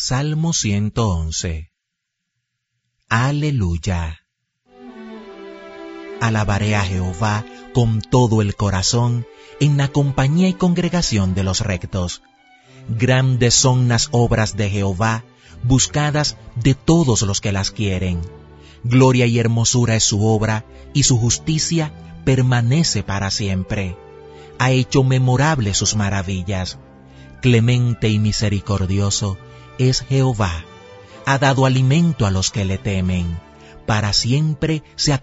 Salmo 111. Aleluya. Alabaré a Jehová con todo el corazón, en la compañía y congregación de los rectos. Grandes son las obras de Jehová, buscadas de todos los que las quieren. Gloria y hermosura es su obra, y su justicia permanece para siempre. Ha hecho memorables sus maravillas. Clemente y misericordioso es Jehová. Ha dado alimento a los que le temen. Para siempre se